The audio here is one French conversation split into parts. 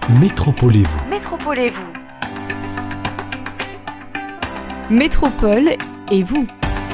Métropolez-vous. Métropolez-vous. Métropole et vous.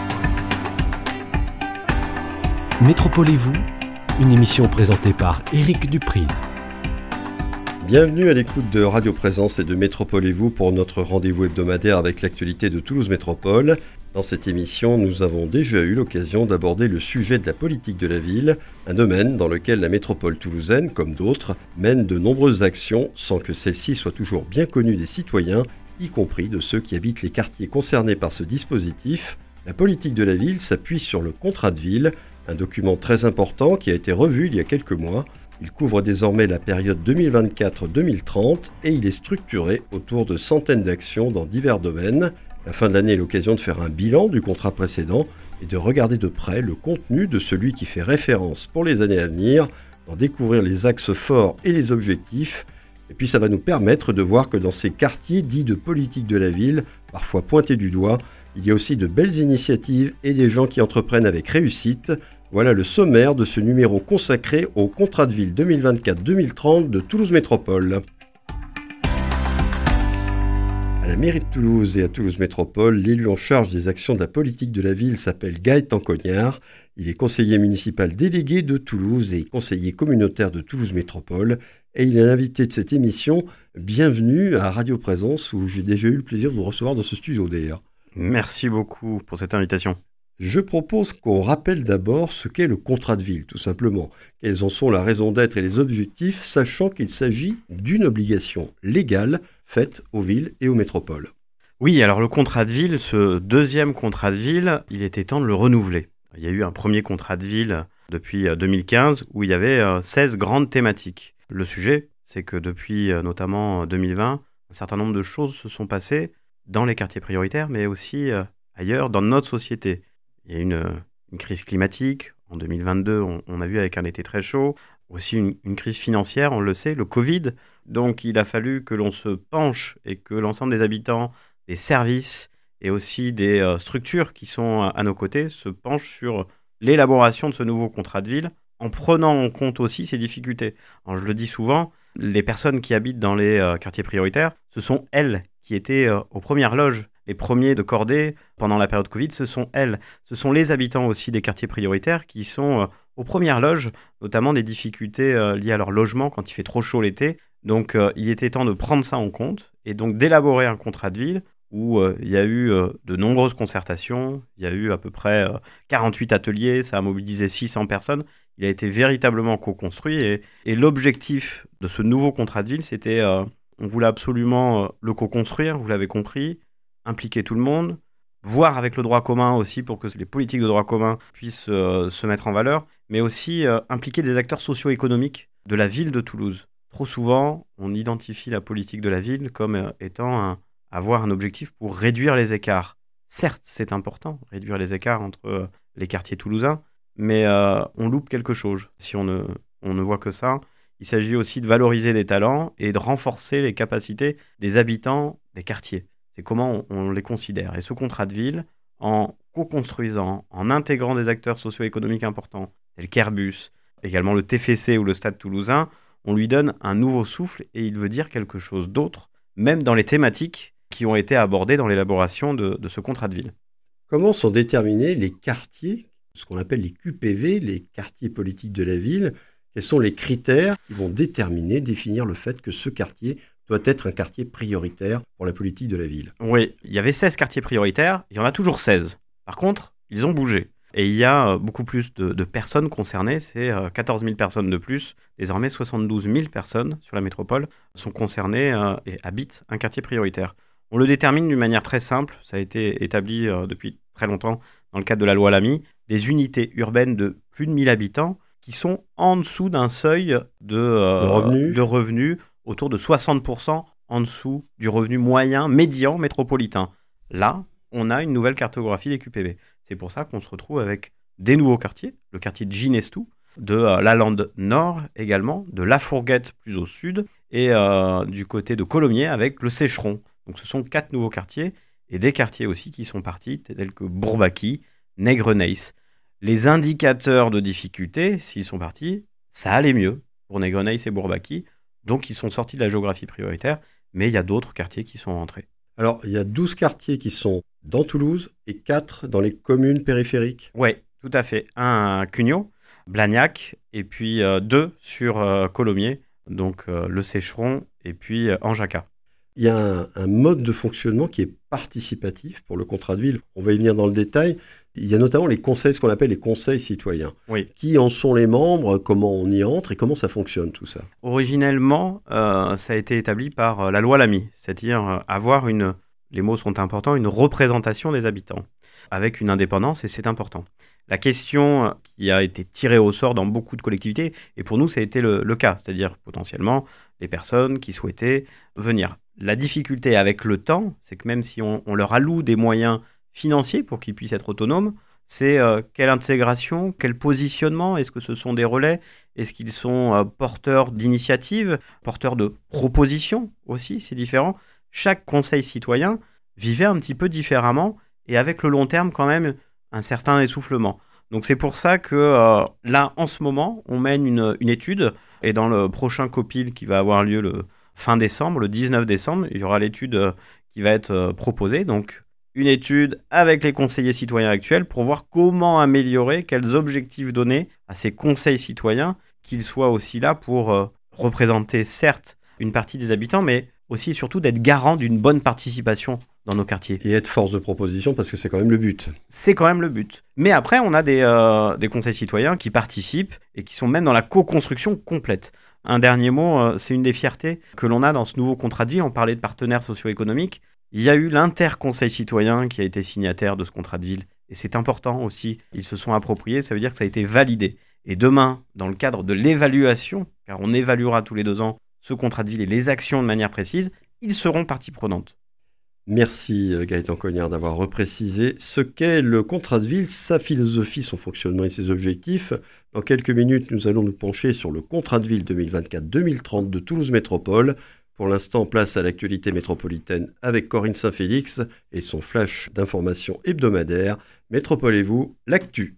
Métropolez-vous, une émission présentée par Éric Dupri. Bienvenue à l'écoute de Radio Présence et de Métropolez-vous pour notre rendez-vous hebdomadaire avec l'actualité de Toulouse Métropole. Dans cette émission, nous avons déjà eu l'occasion d'aborder le sujet de la politique de la ville, un domaine dans lequel la métropole toulousaine, comme d'autres, mène de nombreuses actions sans que celles-ci soient toujours bien connues des citoyens, y compris de ceux qui habitent les quartiers concernés par ce dispositif. La politique de la ville s'appuie sur le contrat de ville, un document très important qui a été revu il y a quelques mois. Il couvre désormais la période 2024-2030 et il est structuré autour de centaines d'actions dans divers domaines. La fin de l'année est l'occasion de faire un bilan du contrat précédent et de regarder de près le contenu de celui qui fait référence pour les années à venir, d'en découvrir les axes forts et les objectifs. Et puis ça va nous permettre de voir que dans ces quartiers dits de politique de la ville, parfois pointés du doigt, il y a aussi de belles initiatives et des gens qui entreprennent avec réussite. Voilà le sommaire de ce numéro consacré au contrat de ville 2024-2030 de Toulouse Métropole. À la mairie de Toulouse et à Toulouse Métropole, l'élu en charge des actions de la politique de la ville s'appelle Gaëtan Cognard. Il est conseiller municipal délégué de Toulouse et conseiller communautaire de Toulouse Métropole. Et il est l'invité de cette émission. Bienvenue à Radio Présence où j'ai déjà eu le plaisir de vous recevoir dans ce studio d'ailleurs. Merci beaucoup pour cette invitation. Je propose qu'on rappelle d'abord ce qu'est le contrat de ville, tout simplement. Quelles en sont la raison d'être et les objectifs, sachant qu'il s'agit d'une obligation légale faite aux villes et aux métropoles. Oui, alors le contrat de ville, ce deuxième contrat de ville, il était temps de le renouveler. Il y a eu un premier contrat de ville depuis 2015 où il y avait 16 grandes thématiques. Le sujet, c'est que depuis notamment 2020, un certain nombre de choses se sont passées dans les quartiers prioritaires, mais aussi ailleurs dans notre société. Il y a une crise climatique. En 2022, on a vu avec un été très chaud. Aussi une crise financière, on le sait, le Covid. Donc, il a fallu que l'on se penche et que l'ensemble des habitants, des services et aussi des structures qui sont à nos côtés se penchent sur l'élaboration de ce nouveau contrat de ville en prenant en compte aussi ces difficultés. Alors, je le dis souvent, les personnes qui habitent dans les quartiers prioritaires, ce sont elles qui étaient aux premières loges. Les premiers de cordée pendant la période Covid, ce sont elles. Ce sont les habitants aussi des quartiers prioritaires qui sont aux premières loges, notamment des difficultés liées à leur logement quand il fait trop chaud l'été. Donc il était temps de prendre ça en compte et donc d'élaborer un contrat de ville où il y a eu de nombreuses concertations. Il y a eu à peu près 48 ateliers, ça a mobilisé 600 personnes. Il a été véritablement co-construit et l'objectif de ce nouveau contrat de ville, c'était, on voulait absolument le co-construire, vous l'avez compris, impliquer tout le monde, voir avec le droit commun aussi pour que les politiques de droit commun puissent se mettre en valeur, mais aussi impliquer des acteurs socio-économiques de la ville de Toulouse. Trop souvent, on identifie la politique de la ville comme étant avoir un objectif pour réduire les écarts. Certes, c'est important, réduire les écarts entre les quartiers toulousains, mais on loupe quelque chose si on ne voit que ça. Il s'agit aussi de valoriser des talents et de renforcer les capacités des habitants des quartiers. C'est comment on les considère. Et ce contrat de ville, en co-construisant, en intégrant des acteurs socio-économiques importants, tels qu'Airbus, également le TFC ou le Stade Toulousain, on lui donne un nouveau souffle et il veut dire quelque chose d'autre, même dans les thématiques qui ont été abordées dans l'élaboration de ce contrat de ville. Comment sont déterminés les quartiers, ce qu'on appelle les QPV, les quartiers politiques de la ville? Quels sont les critères qui vont définir le fait que ce quartier doit être un quartier prioritaire pour la politique de la ville? Oui, il y avait 16 quartiers prioritaires, il y en a toujours 16. Par contre, ils ont bougé. Et il y a beaucoup plus de personnes concernées, c'est 14 000 personnes de plus. Désormais, 72 000 personnes sur la métropole sont concernées et habitent un quartier prioritaire. On le détermine d'une manière très simple, ça a été établi depuis très longtemps dans le cadre de la loi Lamy, des unités urbaines de plus de 1000 habitants qui sont en dessous d'un seuil de revenus autour de 60% en dessous du revenu moyen médian métropolitain. Là, on a une nouvelle cartographie des QPV. C'est pour ça qu'on se retrouve avec des nouveaux quartiers, le quartier de Ginestou, de la Lande Nord également, de La Fourguette plus au sud, et du côté de Colomiers avec le Sécheron. Donc ce sont 4 nouveaux quartiers, et des quartiers aussi qui sont partis, tels que Bourbaki, Nègre-Neisse. Les indicateurs de difficulté, s'ils sont partis, ça allait mieux pour Nègre-Neisse et Bourbaki. Donc ils sont sortis de la géographie prioritaire, mais il y a d'autres quartiers qui sont rentrés. Alors, il y a 12 quartiers qui sont dans Toulouse et 4 dans les communes périphériques. Oui, tout à fait. Un à Cugnot, Blagnac, et puis 2 sur Colomiers, donc le Sécheron, et puis Anjaca. Il y a un mode de fonctionnement qui est participatif pour le contrat de ville. On va y venir dans le détail. Il y a notamment les conseils, ce qu'on appelle les conseils citoyens. Oui. Qui en sont les membres, comment on y entre et comment ça fonctionne tout ça? Originellement, ça a été établi par la loi Lamy, c'est-à-dire avoir les mots sont importants, une représentation des habitants, avec une indépendance, et c'est important. La question qui a été tirée au sort dans beaucoup de collectivités, et pour nous ça a été le cas, c'est-à-dire potentiellement les personnes qui souhaitaient venir. La difficulté avec le temps, c'est que même si on leur alloue des moyens financiers pour qu'ils puissent être autonomes, c'est quelle intégration, quel positionnement, est-ce que ce sont des relais, est-ce qu'ils sont porteurs d'initiatives, porteurs de propositions aussi, c'est différent. Chaque conseil citoyen vivait un petit peu différemment et avec le long terme quand même un certain essoufflement. Donc c'est pour ça que là, en ce moment, on mène une étude et dans le prochain COPIL qui va avoir lieu le fin décembre, le 19 décembre, il y aura l'étude qui va être proposée. Donc une étude avec les conseillers citoyens actuels pour voir comment améliorer, quels objectifs donner à ces conseils citoyens, qu'ils soient aussi là pour représenter certes une partie des habitants, mais aussi et surtout d'être garant d'une bonne participation dans nos quartiers. Et être force de proposition, parce que c'est quand même le but. C'est quand même le but. Mais après, on a des conseils citoyens qui participent et qui sont même dans la co-construction complète. Un dernier mot, c'est une des fiertés que l'on a dans ce nouveau contrat de vie. On parlait de partenaires socio-économiques. Il y a eu l'interconseil citoyen qui a été signataire de ce contrat de ville. Et c'est important aussi. Ils se sont appropriés, ça veut dire que ça a été validé. Et demain, dans le cadre de l'évaluation, car on évaluera tous les 2 ans ce contrat de ville et les actions de manière précise, ils seront partie prenante. Merci Gaëtan Cognard d'avoir reprécisé ce qu'est le contrat de ville, sa philosophie, son fonctionnement et ses objectifs. Dans quelques minutes, nous allons nous pencher sur le contrat de ville 2024-2030 de Toulouse Métropole. Pour l'instant, place à l'actualité métropolitaine avec Corinne Saint-Félix et son flash d'informations hebdomadaire. Métropole et vous, l'actu.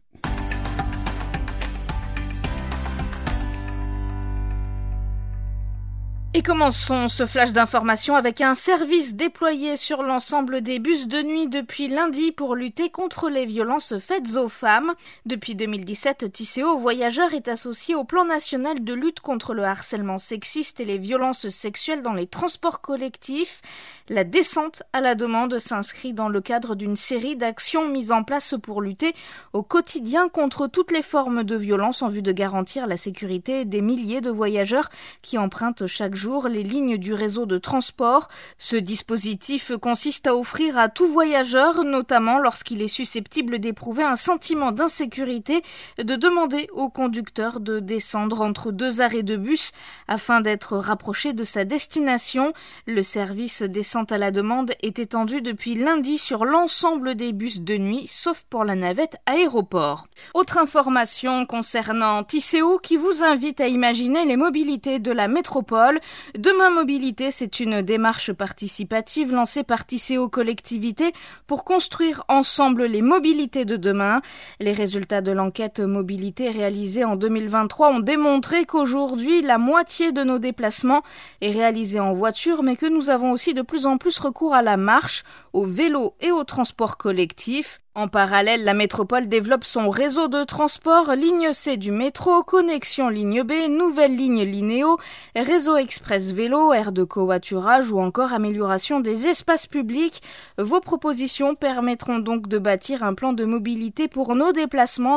Et commençons ce flash d'information avec un service déployé sur l'ensemble des bus de nuit depuis lundi pour lutter contre les violences faites aux femmes. Depuis 2017, Tisséo Voyageurs est associé au plan national de lutte contre le harcèlement sexiste et les violences sexuelles dans les transports collectifs. La descente à la demande s'inscrit dans le cadre d'une série d'actions mises en place pour lutter au quotidien contre toutes les formes de violence en vue de garantir la sécurité des milliers de voyageurs qui empruntent chaque jour les lignes du réseau de transport. Ce dispositif consiste à offrir à tout voyageur, notamment lorsqu'il est susceptible d'éprouver un sentiment d'insécurité, de demander au conducteur de descendre entre 2 arrêts de bus afin d'être rapproché de sa destination. Le service descente à la demande est étendu depuis lundi sur l'ensemble des bus de nuit, sauf pour la navette aéroport. Autre information concernant Tisséo qui vous invite à imaginer les mobilités de la métropole. Demain Mobilité, c'est une démarche participative lancée par Tisséo Collectivité pour construire ensemble les mobilités de demain. Les résultats de l'enquête mobilité réalisée en 2023 ont démontré qu'aujourd'hui, la moitié de nos déplacements est réalisée en voiture, mais que nous avons aussi de plus en plus recours à la marche, au vélo et au transport collectif. En parallèle, la métropole développe son réseau de transport, ligne C du métro, connexion ligne B, nouvelle ligne Linéo, réseau express vélo, aire de covoiturage ou encore amélioration des espaces publics. Vos propositions permettront donc de bâtir un plan de mobilité pour nos déplacements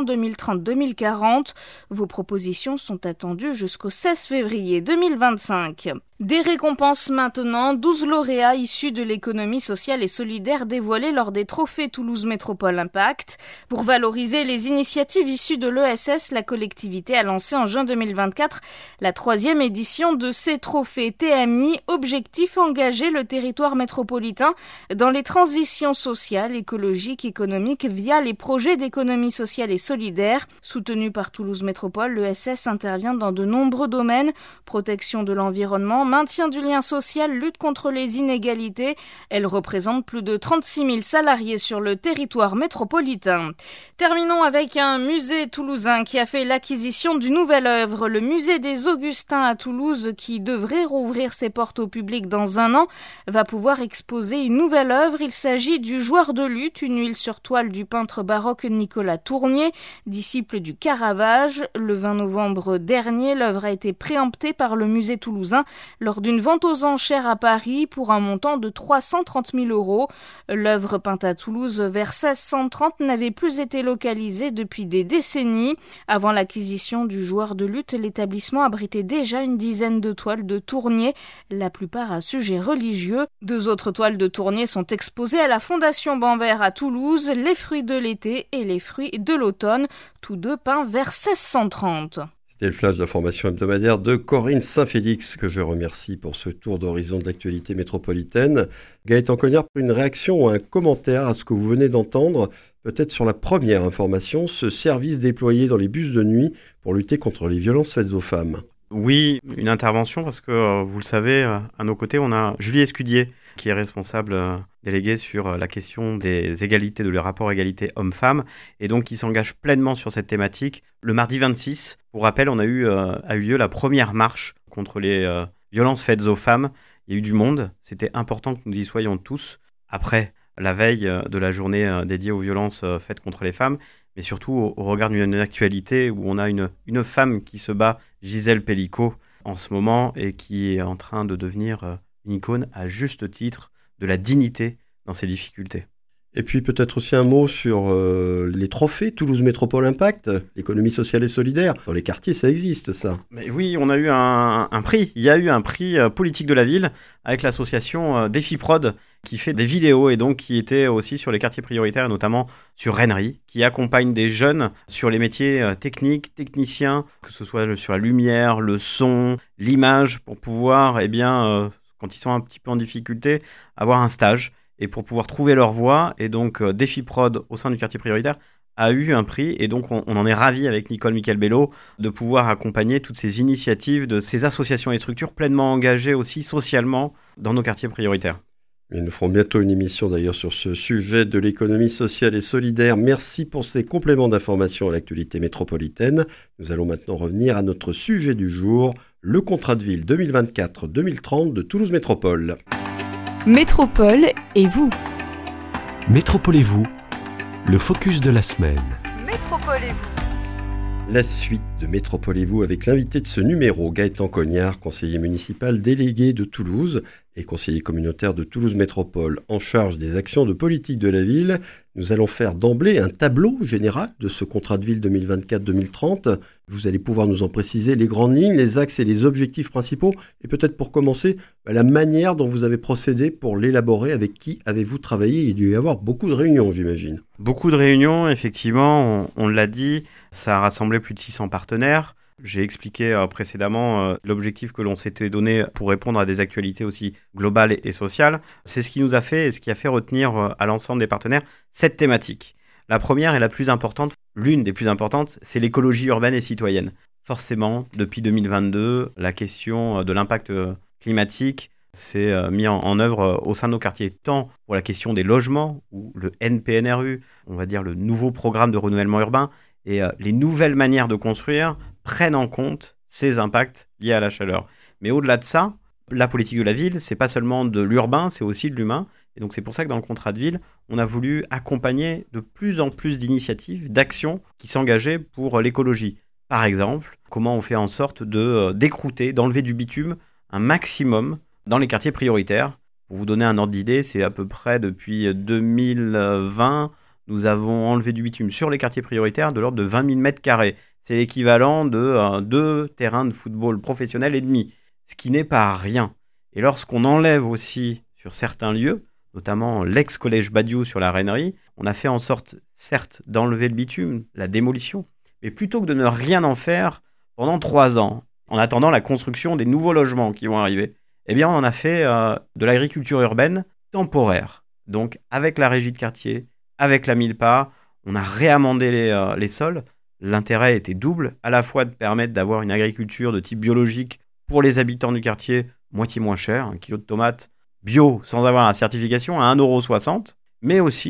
2030-2040. Vos propositions sont attendues jusqu'au 16 février 2025. Des récompenses maintenant, 12 lauréats issus de l'économie sociale et solidaire dévoilés lors des trophées Toulouse Métropole Impact. Pour valoriser les initiatives issues de l'ESS, la collectivité a lancé en juin 2024 la 3e édition de ces trophées TMI, objectif engager le territoire métropolitain dans les transitions sociales, écologiques, économiques via les projets d'économie sociale et solidaire. Soutenu par Toulouse Métropole, l'ESS intervient dans de nombreux domaines, protection de l'environnement, maintien du lien social, lutte contre les inégalités. Elle représente plus de 36 000 salariés sur le territoire territoire métropolitain. Terminons avec un musée toulousain qui a fait l'acquisition d'une nouvelle œuvre. Le musée des Augustins à Toulouse, qui devrait rouvrir ses portes au public dans un an, va pouvoir exposer une nouvelle œuvre. Il s'agit du Joueur de luth, une huile sur toile du peintre baroque Nicolas Tournier, disciple du Caravage. Le 20 novembre dernier, l'œuvre a été préemptée par le musée toulousain lors d'une vente aux enchères à Paris pour un montant de 330 000 €. L'œuvre peinte à Toulouse vers 1630 n'avait plus été localisée depuis des décennies. Avant l'acquisition du Joueur de luth, l'établissement abritait déjà une dizaine de toiles de Tournier, la plupart à sujet religieux. 2 autres toiles de Tournier sont exposées à la Fondation Bamberg à Toulouse, Les fruits de l'été et Les fruits de l'automne, tous deux peints vers 1630. C'était le flash d'information hebdomadaire de Corinne Saint-Félix, que je remercie pour ce tour d'horizon de l'actualité métropolitaine. Gaëtan Cognard, une réaction ou un commentaire à ce que vous venez d'entendre, peut-être sur la première information, ce service déployé dans les bus de nuit pour lutter contre les violences faites aux femmes. Oui, une intervention parce que, vous le savez, à nos côtés, on a Julie Escudier, qui est responsable déléguée sur la question des égalités, de les rapports égalité hommes-femmes, et donc qui s'engage pleinement sur cette thématique. Le mardi 26, pour rappel, a eu lieu la première marche contre les violences faites aux femmes. Il y a eu du monde, c'était important que nous y soyons tous, après la veille de la journée dédiée aux violences faites contre les femmes, mais surtout au regard d'une actualité où on a une femme qui se bat, Gisèle Pellicot, en ce moment, et qui est en train de devenir une icône à juste titre de la dignité dans ses difficultés. Et puis peut-être aussi un mot sur les trophées Toulouse Métropole Impact, l'économie sociale et solidaire. Dans les quartiers, ça existe, ça. Mais oui, on a eu un prix. Il y a eu un prix politique de la ville avec l'association Défi Prod qui fait des vidéos et donc qui était aussi sur les quartiers prioritaires, et notamment sur Rennery, qui accompagne des jeunes sur les métiers techniques, techniciens, que ce soit sur la lumière, le son, l'image, pour pouvoir, quand ils sont un petit peu en difficulté, avoir un stage et pour pouvoir trouver leur voie. Et donc, Défi Prod, au sein du quartier prioritaire, a eu un prix. Et donc, on en est ravis avec Nicole Miquel-Bello de pouvoir accompagner toutes ces initiatives de ces associations et structures pleinement engagées aussi socialement dans nos quartiers prioritaires. Et nous ferons bientôt une émission d'ailleurs sur ce sujet de l'économie sociale et solidaire. Merci pour ces compléments d'information à l'actualité métropolitaine. Nous allons maintenant revenir à notre sujet du jour, le contrat de ville 2024-2030 de Toulouse Métropole. Métropole et vous. Métropolez-vous, le focus de la semaine. La suite de Métropolez-vous avec l'invité de ce numéro, Gaëtan Cognard, conseiller municipal délégué de Toulouse et conseiller communautaire de Toulouse Métropole en charge des actions de politique de la ville. Nous allons faire d'emblée un tableau général de ce contrat de ville 2024-2030. Vous allez pouvoir nous en préciser les grandes lignes, les axes et les objectifs principaux. Et peut-être pour commencer, la manière dont vous avez procédé pour l'élaborer, avec qui avez-vous travaillé? Il doit y avoir beaucoup de réunions, j'imagine. Beaucoup de réunions, effectivement, on l'a dit, ça a rassemblé plus de 600 partenaires. J'ai expliqué précédemment l'objectif que l'on s'était donné pour répondre à des actualités aussi globales et sociales. C'est ce qui nous a fait et ce qui a fait retenir à l'ensemble des partenaires cette thématique. La première et la plus importante, l'une des plus importantes, c'est l'écologie urbaine et citoyenne. Forcément, depuis 2022, la question de l'impact climatique s'est mise en œuvre au sein de nos quartiers, tant pour la question des logements, ou le NPNRU, on va dire le nouveau programme de renouvellement urbain, et les nouvelles manières de construire prennent en compte ces impacts liés à la chaleur. Mais au-delà de ça, la politique de la ville, c'est pas seulement de l'urbain, c'est aussi de l'humain. Et donc c'est pour ça que dans le contrat de ville, on a voulu accompagner de plus en plus d'initiatives, d'actions qui s'engageaient pour l'écologie. Par exemple, comment on fait en sorte d'écrouter, d'enlever du bitume un maximum dans les quartiers prioritaires. Pour vous donner un ordre d'idée, c'est à peu près depuis 2020, nous avons enlevé du bitume sur les quartiers prioritaires de l'ordre de 20 000 mètres carrés. C'est l'équivalent de 2 terrains de football professionnels et demi, ce qui n'est pas rien. Et lorsqu'on enlève aussi sur certains lieux, notamment l'ex-collège Badiou sur la Rennery, on a fait en sorte, certes, d'enlever le bitume, la démolition, mais plutôt que de ne rien en faire pendant 3 ans, en attendant la construction des nouveaux logements qui vont arriver, eh bien on en a fait de l'agriculture urbaine temporaire. Donc avec la régie de quartier, avec la Milpa, on a réamendé les sols. L'intérêt était double, à la fois de permettre d'avoir une agriculture de type biologique pour les habitants du quartier, moitié moins cher, 1 kilo de tomates bio sans avoir la certification à 1,60 €, mais aussi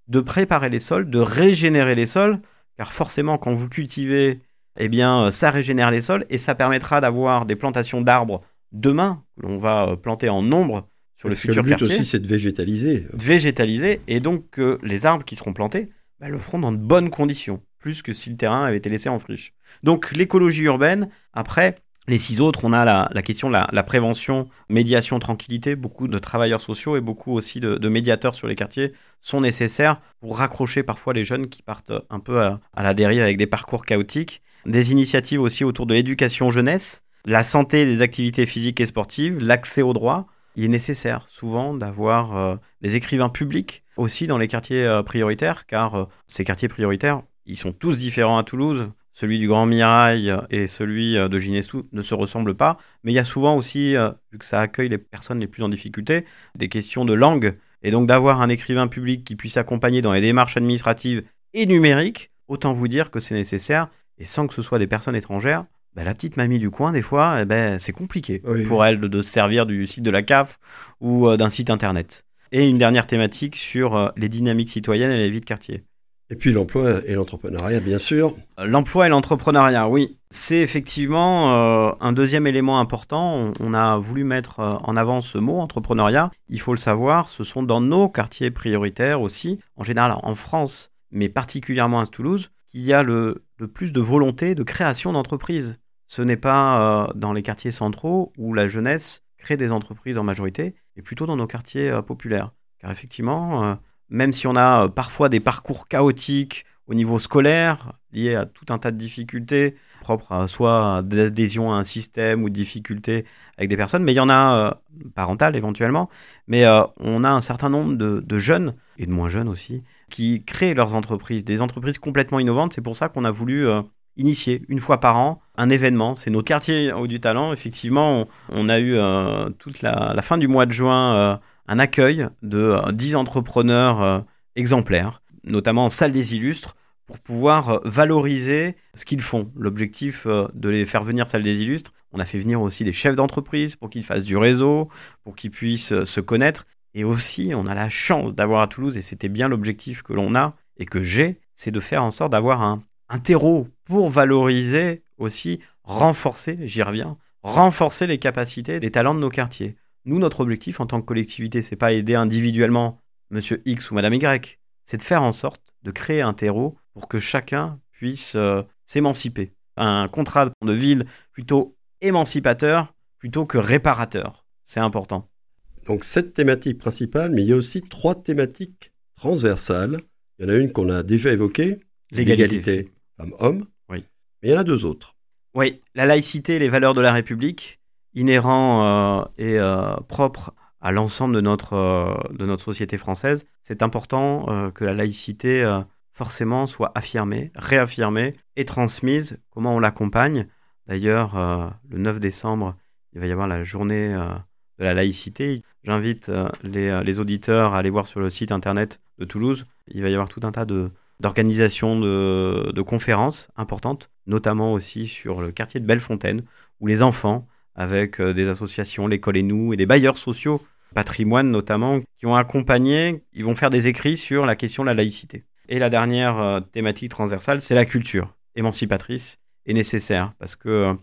de préparer les sols, de régénérer les sols, car forcément, quand vous cultivez, eh bien, ça régénère les sols et ça permettra d'avoir des plantations d'arbres demain, que l'on va planter en nombre sur le futur quartier. Le but aussi, c'est de végétaliser. De végétaliser, et donc que les arbres qui seront plantés le feront dans de bonnes conditions, plus que si le terrain avait été laissé en friche. Donc l'écologie urbaine, après, les 6 autres, on a la question de la prévention, médiation, tranquillité. Beaucoup de travailleurs sociaux et beaucoup aussi de médiateurs sur les quartiers sont nécessaires pour raccrocher parfois les jeunes qui partent un peu à la dérive avec des parcours chaotiques. Des initiatives aussi autour de l'éducation jeunesse, la santé, les activités physiques et sportives, l'accès aux droits. Il est nécessaire souvent d'avoir des écrivains publics aussi dans les quartiers prioritaires, car ces quartiers prioritaires, ils sont tous différents à Toulouse. Celui du Grand Mirail et celui de Ginestous ne se ressemblent pas, mais il y a souvent aussi, vu que ça accueille les personnes les plus en difficulté, des questions de langue, et donc d'avoir un écrivain public qui puisse accompagner dans les démarches administratives et numériques, autant vous dire que c'est nécessaire, et sans que ce soit des personnes étrangères, la petite mamie du coin, des fois, c'est compliqué pour elle de se servir du site de la CAF ou d'un site internet. Et une dernière thématique sur les dynamiques citoyennes et les vies de quartier. Et puis l'emploi et l'entrepreneuriat, bien sûr. L'emploi et l'entrepreneuriat, oui. C'est effectivement un deuxième élément important. On a voulu mettre en avant ce mot, entrepreneuriat. Il faut le savoir, ce sont dans nos quartiers prioritaires aussi, en général en France, mais particulièrement à Toulouse, qu'il y a le plus de volonté de création d'entreprises. Ce n'est pas dans les quartiers centraux où la jeunesse crée des entreprises en majorité, mais plutôt dans nos quartiers populaires. Car effectivement, même si on a parfois des parcours chaotiques au niveau scolaire, liés à tout un tas de difficultés, propres à soit d'adhésion à un système ou de difficultés avec des personnes, mais il y en a parentales éventuellement, mais on a un certain nombre de jeunes, et de moins jeunes aussi, qui créent leurs entreprises, des entreprises complètement innovantes. C'est pour ça qu'on a voulu initier une fois par an un événement. C'est notre quartier Haut du Talent. Effectivement, on a eu toute la fin du mois de juin un accueil de 10 entrepreneurs exemplaires, notamment en salle des illustres, pour pouvoir valoriser ce qu'ils font. L'objectif de les faire venir salle des illustres, on a fait venir aussi des chefs d'entreprise pour qu'ils fassent du réseau, pour qu'ils puissent se connaître. Et aussi, on a la chance d'avoir à Toulouse, et c'était bien l'objectif que l'on a et que j'ai, c'est de faire en sorte d'avoir un terreau pour valoriser aussi, renforcer, j'y reviens, renforcer les capacités des talents de nos quartiers. Nous, notre objectif en tant que collectivité, c'est pas aider individuellement Monsieur X ou Madame Y, c'est de faire en sorte de créer un terreau pour que chacun puisse s'émanciper. Un contrat de ville plutôt émancipateur plutôt que réparateur. C'est important. Donc 7 thématiques principales, mais il y a aussi 3 thématiques transversales. Il y en a une qu'on a déjà évoquée, l'égalité femmes-hommes, oui. Mais il y en a 2 autres. Oui, la laïcité et les valeurs de la République, inhérents et propres à l'ensemble de notre société française. C'est important que la laïcité forcément soit affirmée, réaffirmée et transmise. Comment on l'accompagne ? D'ailleurs, le 9 décembre, il va y avoir la journée de la laïcité. J'invite les auditeurs à aller voir sur le site internet de Toulouse. Il va y avoir tout un tas d'organisations de conférences importantes, notamment aussi sur le quartier de Bellefontaine, où les enfants, avec des associations, l'école et nous, et des bailleurs sociaux, patrimoine notamment, qui ont accompagné, ils vont faire des écrits sur la question de la laïcité. Et la dernière thématique transversale, c'est la culture émancipatrice et nécessaire, parce que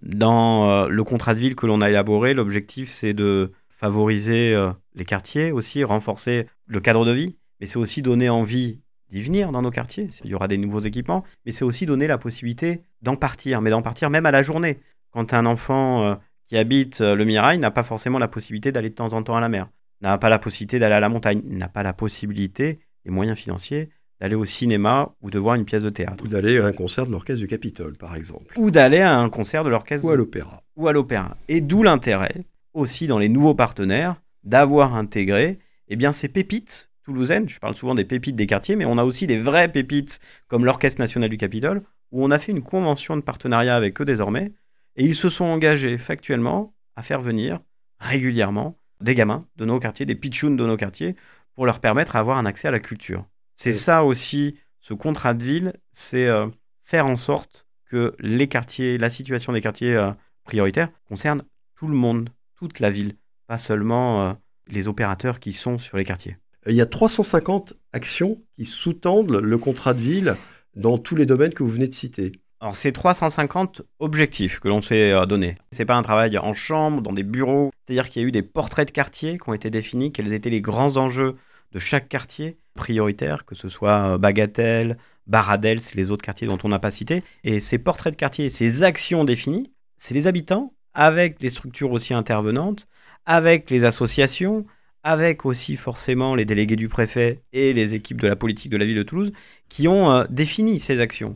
dans le contrat de ville que l'on a élaboré, l'objectif c'est de favoriser les quartiers aussi, renforcer le cadre de vie, mais c'est aussi donner envie d'y venir dans nos quartiers. Il y aura des nouveaux équipements, mais c'est aussi donner la possibilité d'en partir, mais d'en partir même à la journée. Quand un enfant qui habite le Mirail n'a pas forcément la possibilité d'aller de temps en temps à la mer, n'a pas la possibilité d'aller à la montagne, n'a pas la possibilité, les moyens financiers, d'aller au cinéma ou de voir une pièce de théâtre. Ou d'aller à un concert de l'Orchestre du Capitole, par exemple. Ou d'aller à un concert de l'orchestre. Ou à l'opéra. Ou à l'opéra. Et d'où l'intérêt, aussi dans les nouveaux partenaires, d'avoir intégré ces pépites toulousaines. Je parle souvent des pépites des quartiers, mais on a aussi des vraies pépites comme l'Orchestre national du Capitole, où on a fait une convention de partenariat avec eux désormais, et ils se sont engagés factuellement à faire venir régulièrement des gamins de nos quartiers, des pitchouns de nos quartiers, pour leur permettre d'avoir un accès à la culture. C'est ça aussi, ce contrat de ville, c'est faire en sorte que les quartiers, la situation des quartiers prioritaires concerne tout le monde, toute la ville, pas seulement les opérateurs qui sont sur les quartiers. Il y a 350 actions qui sous-tendent le contrat de ville dans tous les domaines que vous venez de citer. Alors, c'est 350 objectifs que l'on s'est donnés. C'est pas un travail en chambre, dans des bureaux. C'est-à-dire qu'il y a eu des portraits de quartier qui ont été définis, quels étaient les grands enjeux de chaque quartier prioritaire, que ce soit Bagatelle, Baradel, c'est les autres quartiers dont on n'a pas cité. Et ces portraits de quartier, ces actions définies, c'est les habitants, avec les structures aussi intervenantes, avec les associations, avec aussi forcément les délégués du préfet et les équipes de la politique de la ville de Toulouse, qui ont défini ces actions.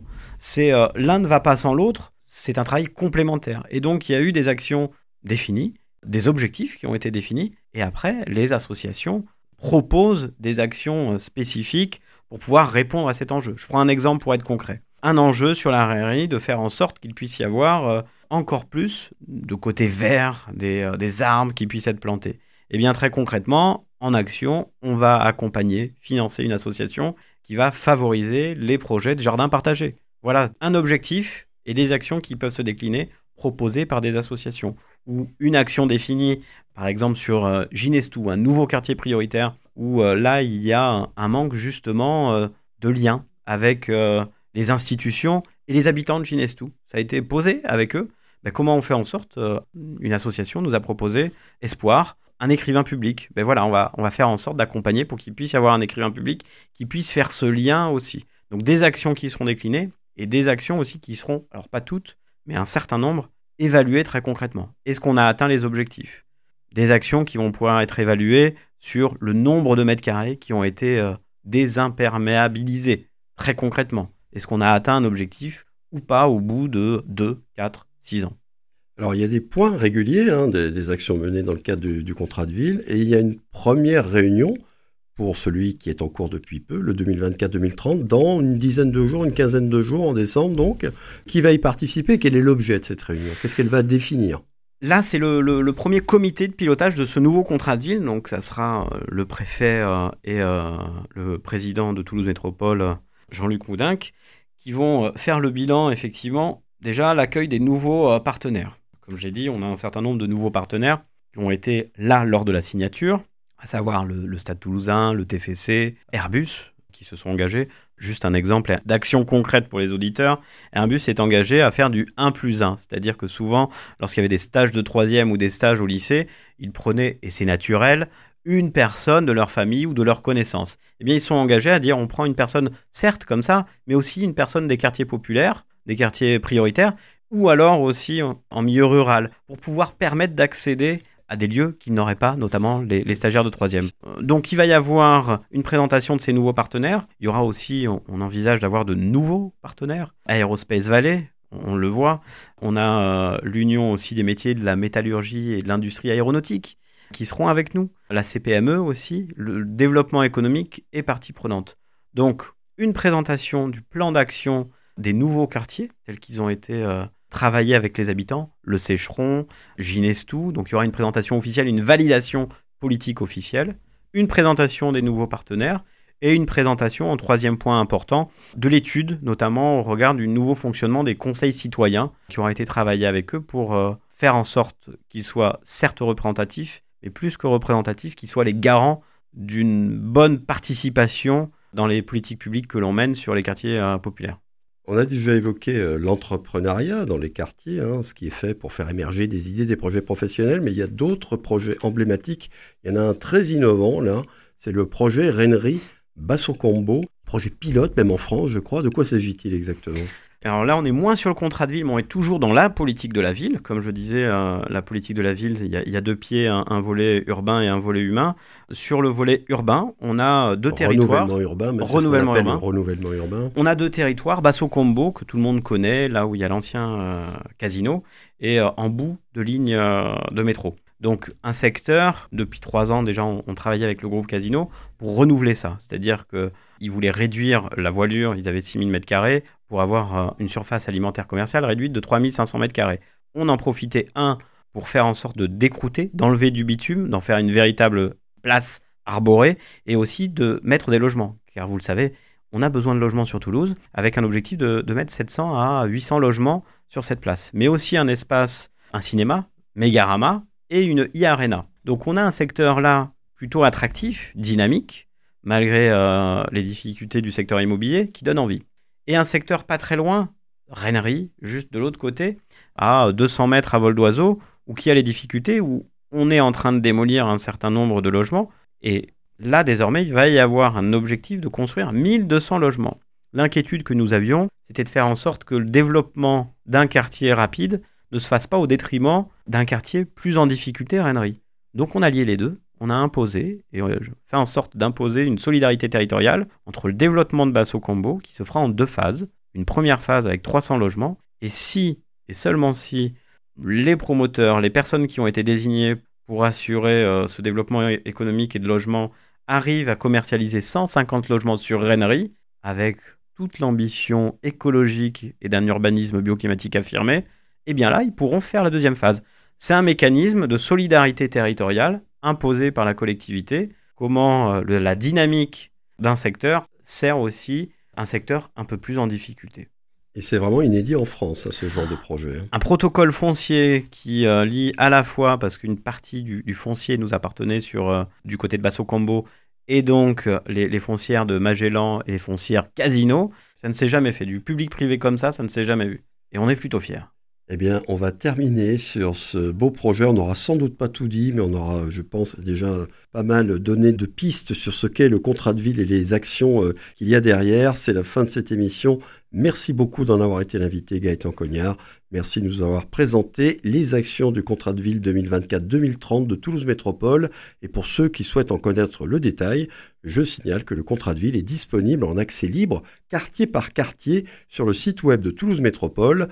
L'un ne va pas sans l'autre, c'est un travail complémentaire. Et donc, il y a eu des actions définies, des objectifs qui ont été définis, et après, les associations proposent des actions spécifiques pour pouvoir répondre à cet enjeu. Je prends un exemple pour être concret. Un enjeu sur la rairie, de faire en sorte qu'il puisse y avoir encore plus de côté vert, des arbres qui puissent être plantés. Eh bien, très concrètement, en action, on va accompagner, financer une association qui va favoriser les projets de jardins partagés. Voilà, un objectif et des actions qui peuvent se décliner proposées par des associations. Ou une action définie, par exemple sur Ginestou, un nouveau quartier prioritaire, où là, il y a un manque justement de lien avec les institutions et les habitants de Ginestou. Ça a été posé avec eux. Comment on fait en sorte, une association nous a proposé Espoir, un écrivain public. Voilà, on va faire en sorte d'accompagner pour qu'il puisse y avoir un écrivain public qui puisse faire ce lien aussi. Donc des actions qui seront déclinées et des actions aussi qui seront, alors pas toutes, mais un certain nombre, évaluées très concrètement. Est-ce qu'on a atteint les objectifs ? Des actions qui vont pouvoir être évaluées sur le nombre de mètres carrés qui ont été désimperméabilisés, très concrètement. Est-ce qu'on a atteint un objectif ou pas au bout de 2, 4, 6 ans ? Alors, il y a des points réguliers, des actions menées dans le cadre du contrat de ville, et il y a une première réunion pour celui qui est en cours depuis peu, le 2024-2030, dans une dizaine de jours, une quinzaine de jours, en décembre donc. Qui va y participer ? Quel est l'objet de cette réunion ? Qu'est-ce qu'elle va définir ? Là, c'est le premier comité de pilotage de ce nouveau contrat de ville. Donc, ça sera le préfet et le président de Toulouse Métropole, Jean-Luc Moudinque, qui vont faire le bilan, effectivement, déjà l'accueil des nouveaux partenaires. Comme j'ai dit, on a un certain nombre de nouveaux partenaires qui ont été là lors de la signature, à savoir le Stade Toulousain, le TFC, Airbus, qui se sont engagés. Juste un exemple d'action concrète pour les auditeurs. Airbus est engagé à faire du 1+1, c'est-à-dire que souvent, lorsqu'il y avait des stages de 3e ou des stages au lycée, ils prenaient, et c'est naturel, une personne de leur famille ou de leur connaissance. Eh bien, ils sont engagés à dire on prend une personne, certes comme ça, mais aussi une personne des quartiers populaires, des quartiers prioritaires, ou alors aussi en milieu rural, pour pouvoir permettre d'accéder à des lieux qu'ils n'auraient pas, notamment les stagiaires de 3e. Donc il va y avoir une présentation de ces nouveaux partenaires. Il y aura aussi, on envisage d'avoir de nouveaux partenaires. Aerospace Valley, on le voit. On a l'union aussi des métiers de la métallurgie et de l'industrie aéronautique qui seront avec nous. La CPME aussi, le développement économique est partie prenante. Donc une présentation du plan d'action des nouveaux quartiers tels qu'ils ont été travaillés avec les habitants, le Sécheron, Ginestou. Donc il y aura une présentation officielle, une validation politique officielle, une présentation des nouveaux partenaires et une présentation, en troisième point important, de l'étude, notamment au regard du nouveau fonctionnement des conseils citoyens qui aura été travaillé avec eux pour faire en sorte qu'ils soient certes représentatifs, mais plus que représentatifs, qu'ils soient les garants d'une bonne participation dans les politiques publiques que l'on mène sur les quartiers populaires. On a déjà évoqué l'entrepreneuriat dans les quartiers, ce qui est fait pour faire émerger des idées, des projets professionnels, mais il y a d'autres projets emblématiques. Il y en a un très innovant, là, c'est le projet Rainerie Basso-Combo, projet pilote, même en France, je crois. De quoi s'agit-il exactement ? Alors là, on est moins sur le contrat de ville, mais on est toujours dans la politique de la ville. Comme je disais, la politique de la ville, il y a deux pieds, un volet urbain et un volet humain. Sur le volet urbain, on a deux territoires. Renouvellement urbain. On a deux territoires, Basso-Combo, que tout le monde connaît, là où il y a l'ancien casino, et en bout de ligne de métro. Donc un secteur, depuis 3 ans déjà, on travaillait avec le groupe Casino pour renouveler ça. C'est-à-dire qu'ils voulaient réduire la voilure, ils avaient 6000 m² pour avoir une surface alimentaire commerciale réduite de 3500 m². On en profitait, pour faire en sorte de décrouter, d'enlever du bitume, d'en faire une véritable place arborée, et aussi de mettre des logements. Car vous le savez, on a besoin de logements sur Toulouse, avec un objectif de mettre 700 à 800 logements sur cette place. Mais aussi un espace, un cinéma, Mégarama, et une e-arena. Donc on a un secteur là plutôt attractif, dynamique, malgré les difficultés du secteur immobilier, qui donne envie. Et un secteur pas très loin, Rennery, juste de l'autre côté, à 200 mètres à vol d'oiseau, où qui a les difficultés, où on est en train de démolir un certain nombre de logements. Et là, désormais, il va y avoir un objectif de construire 1200 logements. L'inquiétude que nous avions, c'était de faire en sorte que le développement d'un quartier rapide ne se fasse pas au détriment d'un quartier plus en difficulté, Rennery. Donc on a lié les deux, on a imposé, et fait en sorte d'imposer une solidarité territoriale entre le développement de Basso-Cambo, qui se fera en 2 phases. Une première phase avec 300 logements, et si, et seulement si, les promoteurs, les personnes qui ont été désignées pour assurer ce développement économique et de logement arrivent à commercialiser 150 logements sur Rennery, avec toute l'ambition écologique et d'un urbanisme bioclimatique affirmé, et bien là, ils pourront faire la deuxième phase. C'est un mécanisme de solidarité territoriale imposé par la collectivité. Comment la dynamique d'un secteur sert aussi un secteur un peu plus en difficulté. Et c'est vraiment inédit en France, ce genre de projet. Un protocole foncier qui lie à la fois, parce qu'une partie du foncier nous appartenait du côté de Basso-Cambo, et donc les foncières de Magellan et les foncières Casino, ça ne s'est jamais fait. Du public-privé comme ça ne s'est jamais vu. Et on est plutôt fiers. Eh bien, on va terminer sur ce beau projet. On n'aura sans doute pas tout dit, mais on aura, je pense, déjà pas mal donné de pistes sur ce qu'est le contrat de ville et les actions qu'il y a derrière. C'est la fin de cette émission. Merci beaucoup d'en avoir été l'invité, Gaëtan Cognard. Merci de nous avoir présenté les actions du contrat de ville 2024-2030 de Toulouse Métropole. Et pour ceux qui souhaitent en connaître le détail, je signale que le contrat de ville est disponible en accès libre, quartier par quartier, sur le site web de Toulouse Métropole,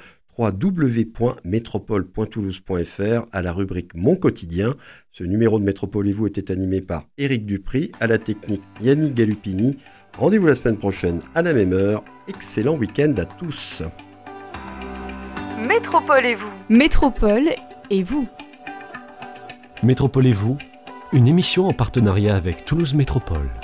www.métropole.toulouse.fr, à la rubrique Mon quotidien. Ce numéro de Métropole et vous était animé par Éric Dupry, à la technique Yannick Galupini. Rendez-vous la semaine prochaine à la même heure. Excellent week-end à tous. Métropole et vous. Métropole et vous. Métropole et vous, une émission en partenariat avec Toulouse Métropole.